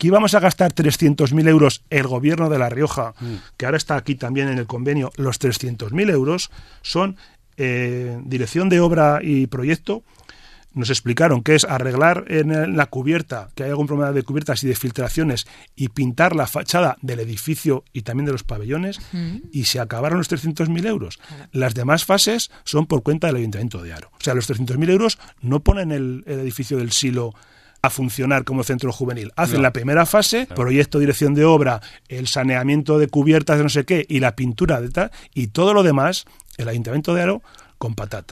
aquí vamos a gastar 300.000 euros el gobierno de La Rioja, que ahora está aquí también en el convenio, los 300.000 euros son dirección de obra y proyecto. Nos explicaron que es arreglar en la cubierta, que hay algún problema de cubiertas y de filtraciones, y pintar la fachada del edificio y también de los pabellones, y se acabaron los 300.000 euros. Las demás fases son por cuenta del Ayuntamiento de Haro. O sea, los 300.000 euros no ponen el edificio del Silo a funcionar como centro juvenil. Hacen la primera fase, proyecto, dirección de obra, el saneamiento de cubiertas de no sé qué, y la pintura de tal, y todo lo demás, el Ayuntamiento de Haro con patata.